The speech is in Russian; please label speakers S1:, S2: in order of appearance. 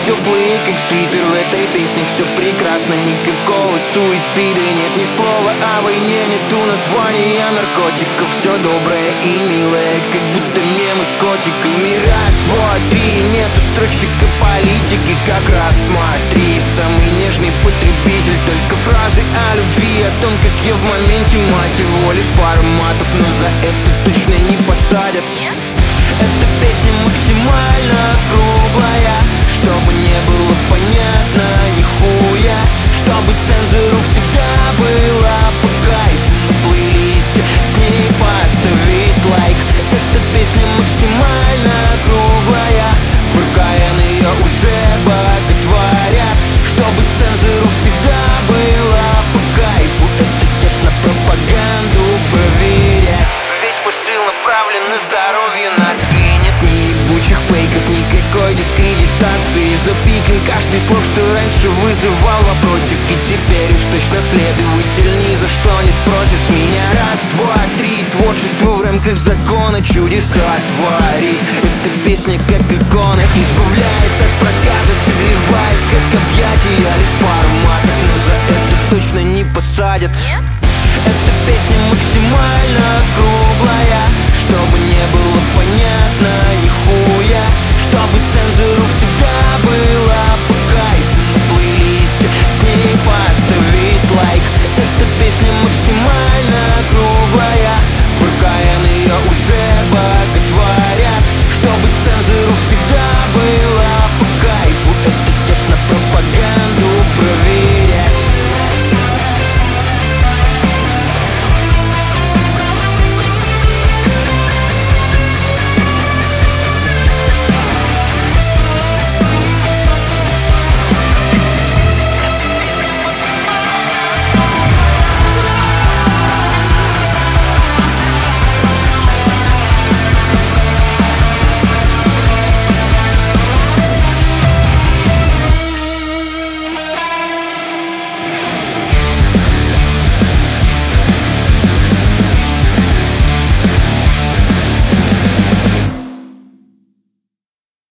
S1: теплые, как свитер. В этой песне все прекрасно, никакого суицида. Нет ни слова о войне, нету названия наркотиков. Все доброе и милое, как будто мемы с котиками. Раз, два, три, нету строчек о политике. Как рад, смотри, самый нежный потребитель. Только фразы о любви, о том, как я в моменте, мать его. Лишь пару матов, но за это точно не посадят. Эта песня максимально круглая, чтобы не было понятно нихуя, чтобы цензуру всегда было по кайфу. На плейлисте с ней поставить лайк. Эта песня максимально круглая, в РКН ее уже боготворят, чтобы цензуру всегда было по кайфу. Это текст на пропаганду проверять. Весь посыл направлен на здоровье нации. Нет ни ебучих фейков, никакой дискредитации. Запикай каждый слог, что раньше вызывал вопросики. Теперь уж точно следователь ни за что не спросит с меня. Раз, два, три, творчество в рамках закона чудеса творит. Эта песня как икона, избавляет от проказа, согревает как объятия. Лишь пару матов, но за это точно не посадят. Эта песня максимально